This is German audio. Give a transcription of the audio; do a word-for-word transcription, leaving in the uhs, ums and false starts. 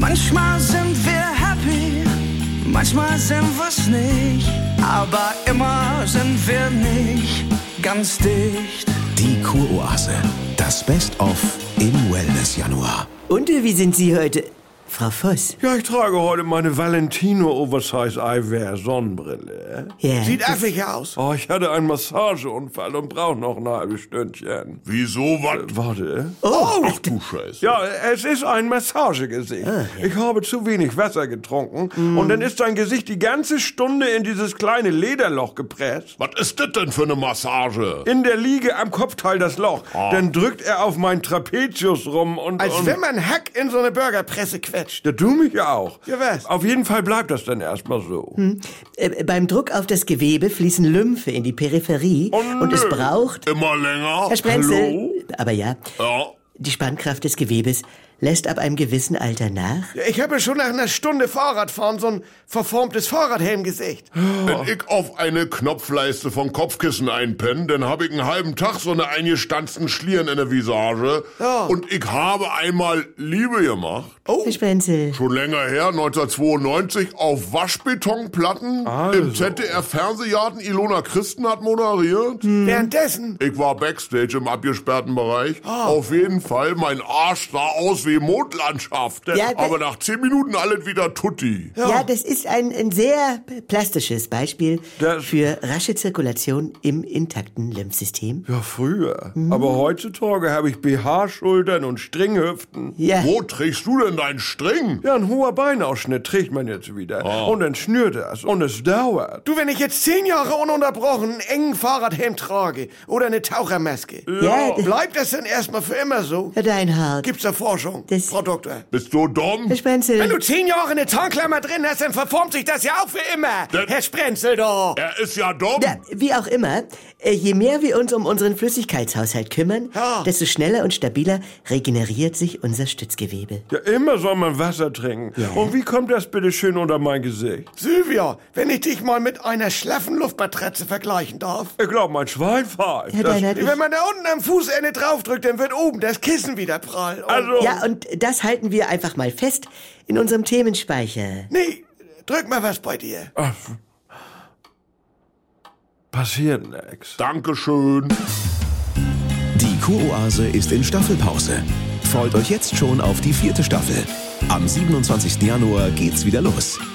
Manchmal sind wir happy, manchmal sind wir's nicht, aber immer sind wir nicht ganz dicht. Die Kuroase, das Best-of im Wellness-Januar. Und wie sind Sie heute, Frau Voss? Ja, ich trage heute meine Valentino Oversize Eyewear Sonnenbrille. Ja. Sieht affig aus. Oh, ich hatte einen Massageunfall und brauche noch ein halbes Stündchen. Wieso, was? Warte. Oh, Ach du Scheiße. Ja, es ist ein Massagegesicht. Ah, ja. Ich habe zu wenig Wasser getrunken und dann ist dein Gesicht die ganze Stunde in dieses kleine Lederloch gepresst. Was ist das denn für eine Massage? In der Liege am Kopfteil das Loch. Ah. Dann drückt er auf meinen Trapezius rum und... Als und wenn man Hack in so eine Burgerpresse quetscht. ja, du mich auch. Ja, was? Auf jeden Fall bleibt das dann erstmal so. Äh, beim Druck auf das Gewebe fließen Lymphe in die Peripherie Oh, und es nö. braucht... Immer länger? Herr Sprenzel, Hallo? aber ja, Ja. die Spannkraft des Gewebes lässt ab einem gewissen Alter nach. Ja, ich habe schon nach einer Stunde Fahrradfahren so ein verformtes Fahrradhelmgesicht. Wenn ich auf eine Knopfleiste von Kopfkissen einpenne, dann habe ich einen halben Tag so eine eingestanzten Schlieren in der Visage. Ja. Und ich habe einmal Liebe gemacht. Herr Sprenzel, Schon länger her, neunzehnhundertzweiundneunzig, auf Waschbetonplatten. Also. Im Z D F-Fernsehgarten. Ilona Christen hat moderiert. Währenddessen. Ich war Backstage im abgesperrten Bereich. Auf jeden Fall, mein Arsch sah aus wie Mondlandschaft. Ja, das- Aber nach zehn Minuten alles wieder tutti. ja, das ist ein, ein sehr plastisches Beispiel Das- für rasche Zirkulation im intakten Lymphsystem. Ja, früher. Aber heutzutage habe ich B H-Schultern und Stringhüften. Ja, Wo trägst du denn deinen String? Ja, ein hoher Beinausschnitt trägt man jetzt wieder. Und dann schnürt das. Und es dauert. Du, wenn ich jetzt zehn Jahre ununterbrochen einen engen Fahrradhelm trage oder eine Tauchermaske, Ja, d- bleibt das denn erstmal für immer so? Herr Deinhardt, Gibt's da Forschung, Das- Frau Doktor? Bist du dumm? Herr Sprenzel, Wenn du zehn Jahre eine Tarnklammer drin hast, dann verformt sich das ja auch für immer. Das- Herr Sprenzel doch. Er ist ja dumm. ja, wie auch immer, äh, je mehr wir uns um unseren Flüssigkeitshaushalt kümmern, Ja. desto schneller und stabiler regeneriert sich unser Stützgewebe. Ja, immer soll man Wasser trinken. Und wie kommt das bitte schön unter mein Gesicht? Sylvia, wenn ich dich mal mit einer schlaffen Luftmatratze vergleichen darf. Ich glaube, mein Schwein pfeift. Herr Das- Deinhardt, ich, Wenn man da unten am Fußende draufdrückt, dann wird oben das Kissen wieder prall. Und Also, ja, und das halten wir einfach mal fest in unserem Themenspeicher. nee, drück mal was bei dir. passiert nix. Dankeschön. Die Kuroase ist in Staffelpause. Freut euch jetzt schon auf die vierte Staffel. Am siebenundzwanzigsten Januar geht's wieder los.